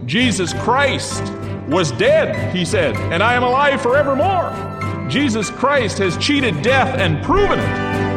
Jesus Christ was dead, he said, and I am alive forevermore. Jesus Christ has cheated death and proven it.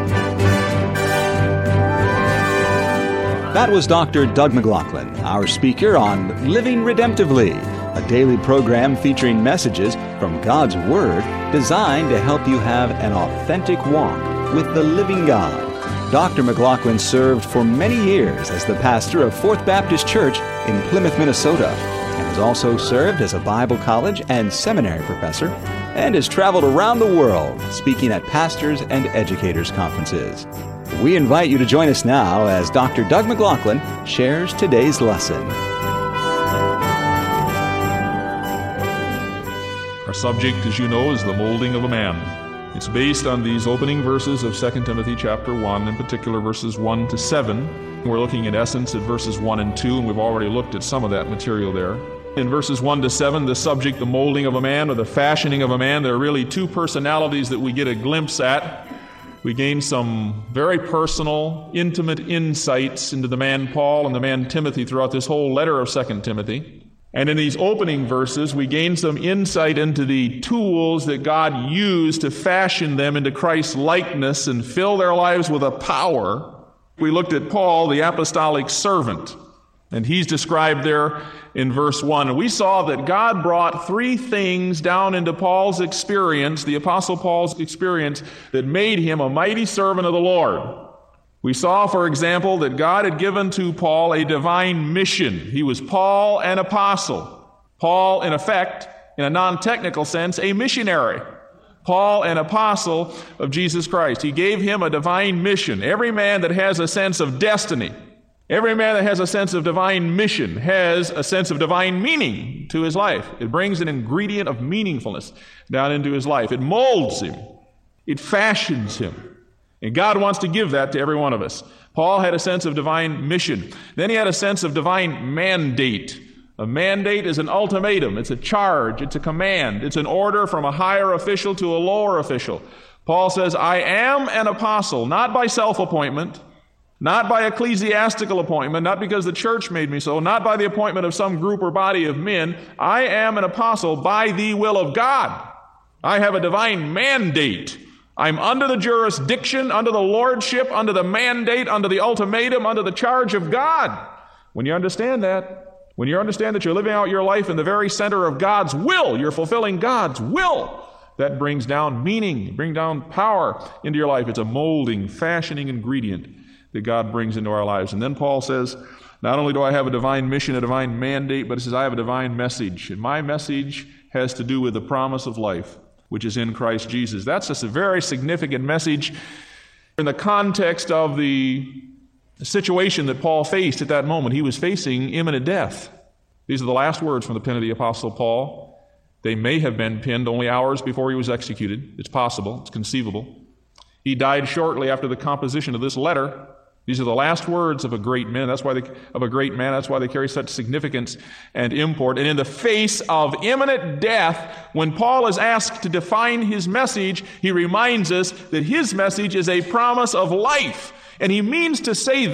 That was Dr. Doug McLaughlin, our speaker on Living Redemptively, a daily program featuring messages from God's Word designed to help you have an authentic walk with the living God. Dr. McLaughlin served for many years as the pastor of Fourth Baptist Church in Plymouth, Minnesota, and has also served as a Bible college and seminary professor, and has traveled around the world speaking at pastors' and educators' conferences. We invite you to join us now as Dr. Doug McLaughlin shares today's lesson. Our subject, as you know, is the molding of a man. It's based on these opening verses of 2 Timothy chapter 1, in particular verses 1 to 7. We're looking in essence at verses 1 and 2, and we've already looked at some of that material there. In verses 1 to 7, the subject, the molding of a man or the fashioning of a man, there are really two personalities that we get a glimpse at. We gain some very personal, intimate insights into the man Paul and the man Timothy throughout this whole letter of 2 Timothy. And in these opening verses, we gain some insight into the tools that God used to fashion them into Christ's likeness and fill their lives with a power. We looked at Paul, the apostolic servant, and he's described there in verse 1. And we saw that God brought three things down into Paul's experience, the Apostle Paul's experience, that made him a mighty servant of the Lord. We saw, for example, that God had given to Paul a divine mission. He was Paul, an apostle. Paul, in effect, in a non-technical sense, a missionary. Paul, an apostle of Jesus Christ. He gave him a divine mission. Every man that has a sense of destiny, every man that has a sense of divine mission has a sense of divine meaning to his life. It brings an ingredient of meaningfulness down into his life. It molds him. It fashions him. And God wants to give that to every one of us. Paul had a sense of divine mission. Then he had a sense of divine mandate. A mandate is an ultimatum. It's a charge. It's a command. It's an order from a higher official to a lower official. Paul says, I am an apostle, not by self-appointment, not by ecclesiastical appointment, not because the church made me so, not by the appointment of some group or body of men. I am an apostle by the will of God. I have a divine mandate. I'm under the jurisdiction, under the lordship, under the mandate, under the ultimatum, under the charge of God. When you understand that, when you understand that you're living out your life in the very center of God's will, you're fulfilling God's will, that brings down meaning, brings down power into your life. It's a molding, fashioning ingredient that God brings into our lives. And then Paul says, not only do I have a divine mission, a divine mandate, but he says I have a divine message. And my message has to do with the promise of life, which is in Christ Jesus. That's just a very significant message in the context of the situation that Paul faced at that moment. He was facing imminent death. These are the last words from the pen of the Apostle Paul. They may have been penned only hours before he was executed. It's possible. It's conceivable. He died shortly after the composition of this letter. These are the last words of a great man. That's why they carry such significance and import. And in the face of imminent death, when Paul is asked to define his message, he reminds us that his message is a promise of life. And he means to say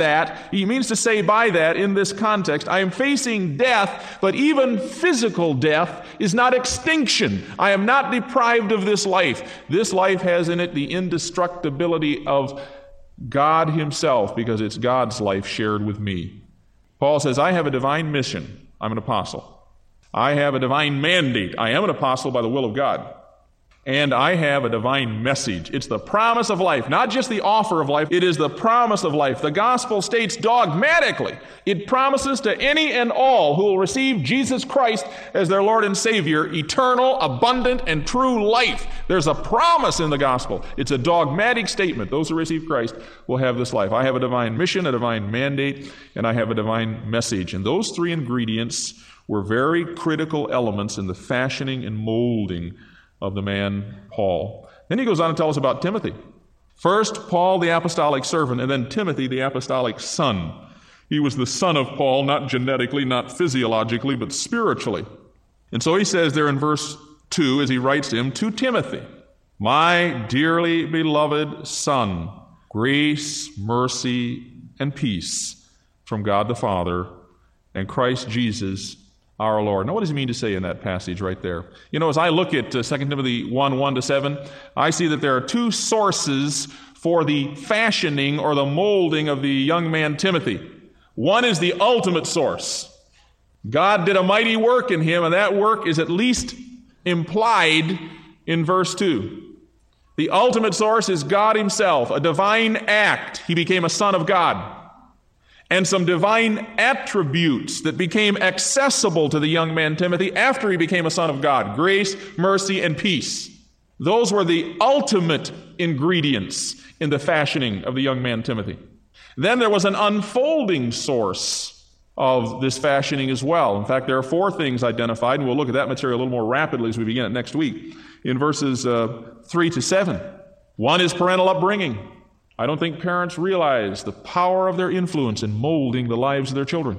by that in this context, I am facing death, but even physical death is not extinction. I am not deprived of this life. This life has in it the indestructibility of God himself, because it's God's life shared with me. Paul says, I have a divine mission. I'm an apostle. I have a divine mandate. I am an apostle by the will of God. And I have a divine message. It's the promise of life, not just the offer of life. It is the promise of life. The gospel states dogmatically, it promises to any and all who will receive Jesus Christ as their Lord and Savior, eternal, abundant, and true life. There's a promise in the gospel. It's a dogmatic statement. Those who receive Christ will have this life. I have a divine mission, a divine mandate, and I have a divine message. And those three ingredients were very critical elements in the fashioning and molding of the man Paul. Then he goes on to tell us about Timothy. First, Paul, the apostolic servant, and then Timothy, the apostolic son. He was the son of Paul, not genetically, not physiologically, but spiritually. And so he says there in verse 2, as he writes to him, to Timothy, my dearly beloved son, grace, mercy, and peace from God the Father and Christ Jesus our Lord. Now, what does he mean to say in that passage right there? You know, as I look at 2 Timothy 1:1-7, I see that there are two sources for the fashioning or the molding of the young man Timothy. One is the ultimate source. God did a mighty work in him, and that work is at least implied in verse 2. The ultimate source is God himself, a divine act. He became a son of God. And some divine attributes that became accessible to the young man Timothy after he became a son of God: grace, mercy, and peace. Those were the ultimate ingredients in the fashioning of the young man Timothy. Then there was an unfolding source of this fashioning as well. In fact, there are 4 things identified, and we'll look at that material a little more rapidly as we begin it next week, in verses 3-7. One is parental upbringing. I don't think parents realize the power of their influence in molding the lives of their children.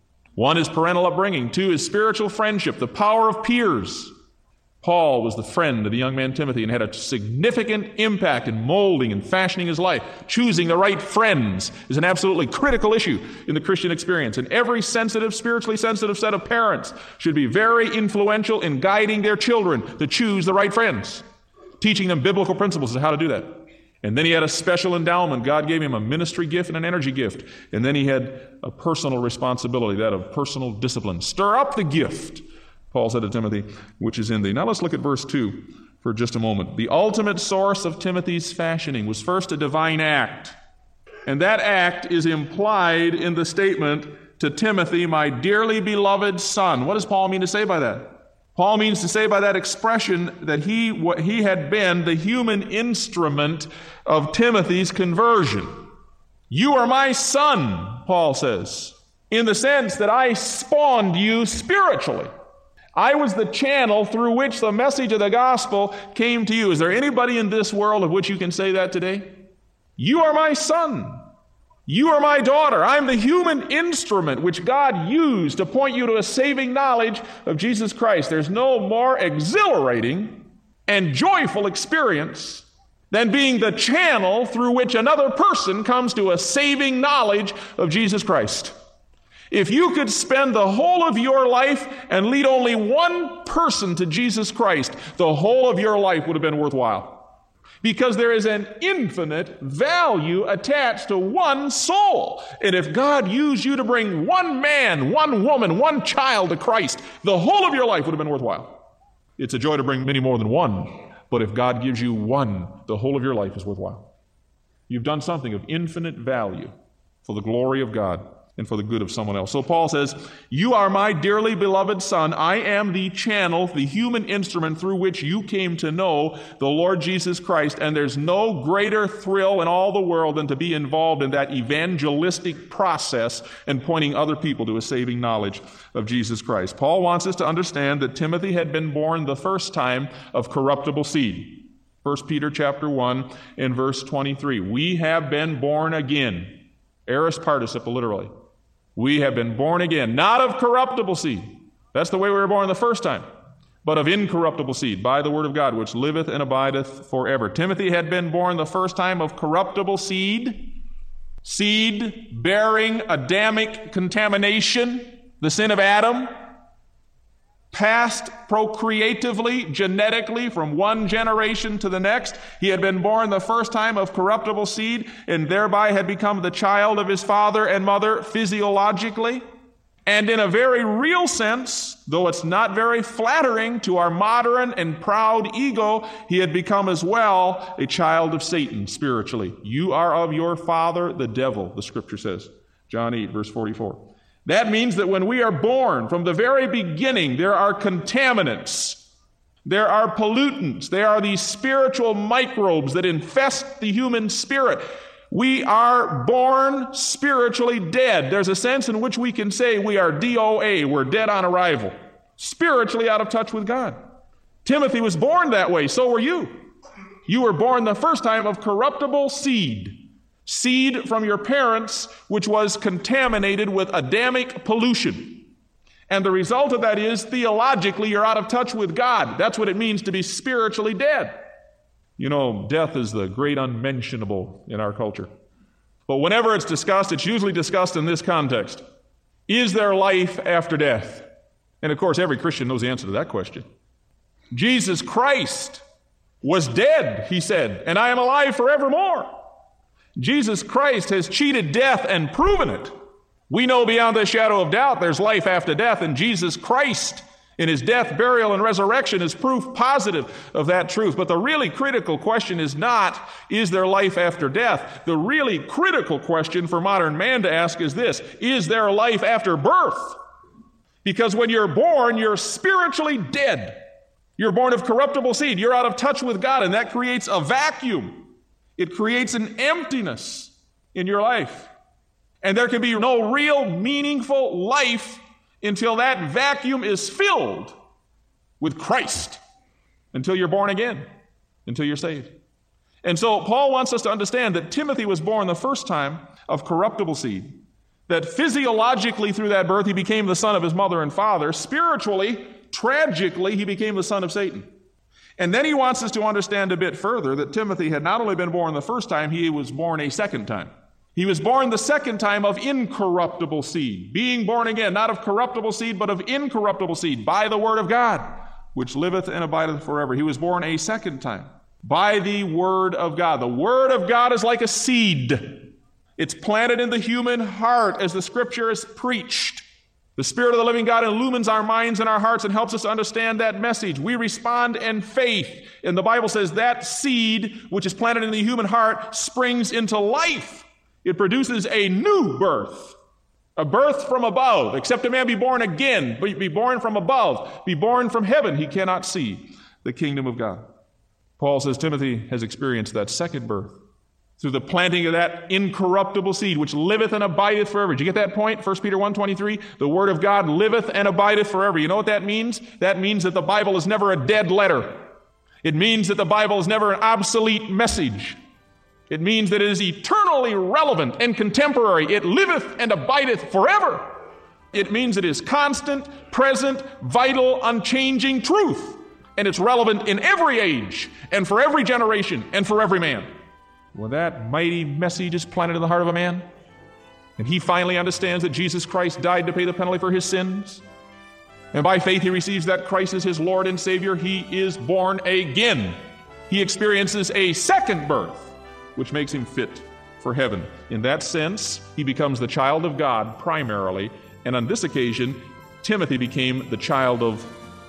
1 is parental upbringing. 2 is spiritual friendship, the power of peers. Paul was the friend of the young man Timothy and had a significant impact in molding and fashioning his life. Choosing the right friends is an absolutely critical issue in the Christian experience. And every sensitive, spiritually sensitive set of parents should be very influential in guiding their children to choose the right friends, teaching them biblical principles of how to do that. And then he had a special endowment. God gave him a ministry gift and an energy gift. And then he had a personal responsibility, that of personal discipline. Stir up the gift, Paul said to Timothy, which is in thee. Now let's look at verse 2 for just a moment. The ultimate source of Timothy's fashioning was first a divine act. And that act is implied in the statement to Timothy, my dearly beloved son. What does Paul mean to say by that? Paul means to say by that expression that he had been the human instrument of Timothy's conversion. You are my son, Paul says, in the sense that I spawned you spiritually. I was the channel through which the message of the gospel came to you. Is there anybody in this world of which you can say that today? You are my son. You are my daughter. I'm the human instrument which God used to point you to a saving knowledge of Jesus Christ. There's no more exhilarating and joyful experience than being the channel through which another person comes to a saving knowledge of Jesus Christ. If you could spend the whole of your life and lead only one person to Jesus Christ, the whole of your life would have been worthwhile. Because there is an infinite value attached to one soul. And if God used you to bring one man, one woman, one child to Christ, the whole of your life would have been worthwhile. It's a joy to bring many more than one. But if God gives you one, the whole of your life is worthwhile. You've done something of infinite value for the glory of God and for the good of someone else. So Paul says, you are my dearly beloved son. I am the channel, the human instrument through which you came to know the Lord Jesus Christ. And there's no greater thrill in all the world than to be involved in that evangelistic process and pointing other people to a saving knowledge of Jesus Christ. Paul wants us to understand that Timothy had been born the first time of corruptible seed. 1 Peter chapter 1 and verse 23. We have been born again. Aorist participle, literally. We have been born again, not of corruptible seed. That's the way we were born the first time. But of incorruptible seed, by the word of God, which liveth and abideth forever. Timothy had been born the first time of corruptible seed, seed bearing Adamic contamination, the sin of Adam, passed procreatively, genetically, from one generation to the next. He had been born the first time of corruptible seed, and thereby had become the child of his father and mother physiologically. And in a very real sense, though it's not very flattering to our modern and proud ego, he had become as well a child of Satan spiritually. You are of your father, the devil, the scripture says. John 8, verse 44. That means that when we are born, from the very beginning, there are contaminants. There are pollutants. There are these spiritual microbes that infest the human spirit. We are born spiritually dead. There's a sense in which we can say we are DOA, we're dead on arrival, spiritually out of touch with God. Timothy was born that way, so were you. You were born the first time of corruptible seed. Seed from your parents, which was contaminated with Adamic pollution. And the result of that is, theologically, you're out of touch with God. That's what it means to be spiritually dead. You know, death is the great unmentionable in our culture. But whenever it's discussed, it's usually discussed in this context. Is there life after death? And of course, every Christian knows the answer to that question. Jesus Christ was dead, he said, and I am alive forevermore. Jesus Christ has cheated death and proven it. We know beyond the shadow of doubt there's life after death, and Jesus Christ in his death, burial, and resurrection is proof positive of that truth. But the really critical question is not, is there life after death? The really critical question for modern man to ask is this: is there life after birth? Because when you're born, you're spiritually dead. You're born of corruptible seed. You're out of touch with God, and that creates a vacuum. It creates an emptiness in your life. And there can be no real meaningful life until that vacuum is filled with Christ, until you're born again, until you're saved. And so Paul wants us to understand that Timothy was born the first time of corruptible seed, that physiologically through that birth he became the son of his mother and father. Spiritually, tragically, he became the son of Satan. And then he wants us to understand a bit further that Timothy had not only been born the first time, he was born a second time. He was born the second time of incorruptible seed, being born again, not of corruptible seed, but of incorruptible seed, by the word of God, which liveth and abideth forever. He was born a second time by the word of God. The word of God is like a seed. It's planted in the human heart as the scripture is preached. The Spirit of the living God illumines our minds and our hearts and helps us to understand that message. We respond in faith. And the Bible says that seed, which is planted in the human heart, springs into life. It produces a new birth, a birth from above. Except a man be born again, be born from above, be born from heaven, he cannot see the kingdom of God. Paul says Timothy has experienced that second birth through the planting of that incorruptible seed, which liveth and abideth forever. Did you get that point? 1 Peter 1:23, the word of God liveth and abideth forever. You know what that means? That means that the Bible is never a dead letter. It means that the Bible is never an obsolete message. It means that it is eternally relevant and contemporary. It liveth and abideth forever. It means it is constant, present, vital, unchanging truth. And it's relevant in every age and for every generation and for every man. When that mighty message is planted in the heart of a man, and he finally understands that Jesus Christ died to pay the penalty for his sins, and by faith he receives that Christ is his Lord and Savior, he is born again. He experiences a second birth, which makes him fit for heaven. In that sense, he becomes the child of God primarily, and on this occasion, Timothy became the child of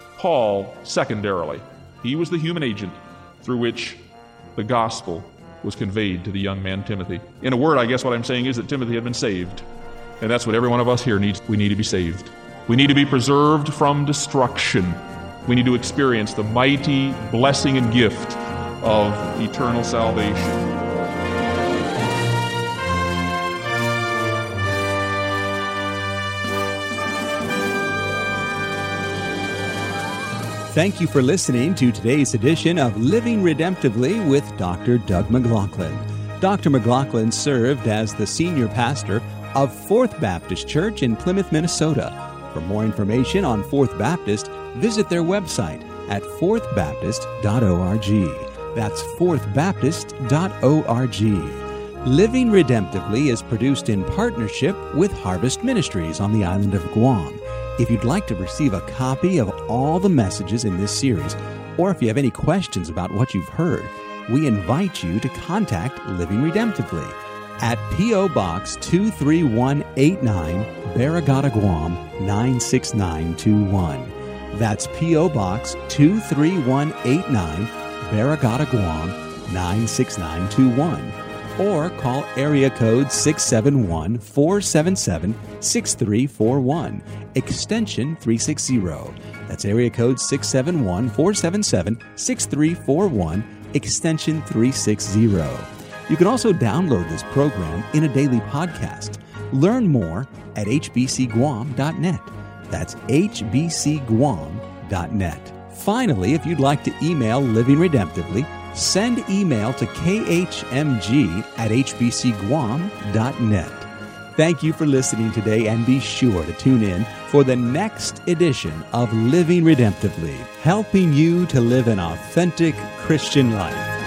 Paul secondarily. He was the human agent through which the gospel was conveyed to the young man Timothy. In a word, I guess what I'm saying is that Timothy had been saved, and that's what every one of us here needs. We need to be saved. We need to be preserved from destruction. We need to experience the mighty blessing and gift of eternal salvation. Thank you for listening to today's edition of Living Redemptively with Dr. Doug McLaughlin. Dr. McLaughlin served as the senior pastor of Fourth Baptist Church in Plymouth, Minnesota. For more information on Fourth Baptist, visit their website at fourthbaptist.org. That's fourthbaptist.org. Living Redemptively is produced in partnership with Harvest Ministries on the island of Guam. If you'd like to receive a copy of all the messages in this series, or if you have any questions about what you've heard, we invite you to contact Living Redemptively at P.O. Box 23189, Barragata, Guam 96921. That's P.O. Box 23189, Barragata, Guam 96921. Or call area code 671-477-6341, extension 360. That's area code 671-477-6341, extension 360. You can also download this program in a daily podcast. Learn more at hbcguam.net. That's hbcguam.net. Finally, if you'd like to email Living Redemptively, send email to khmg@hbcguam.net. Thank you for listening today, and be sure to tune in for the next edition of Living Redemptively, helping you to live an authentic Christian life.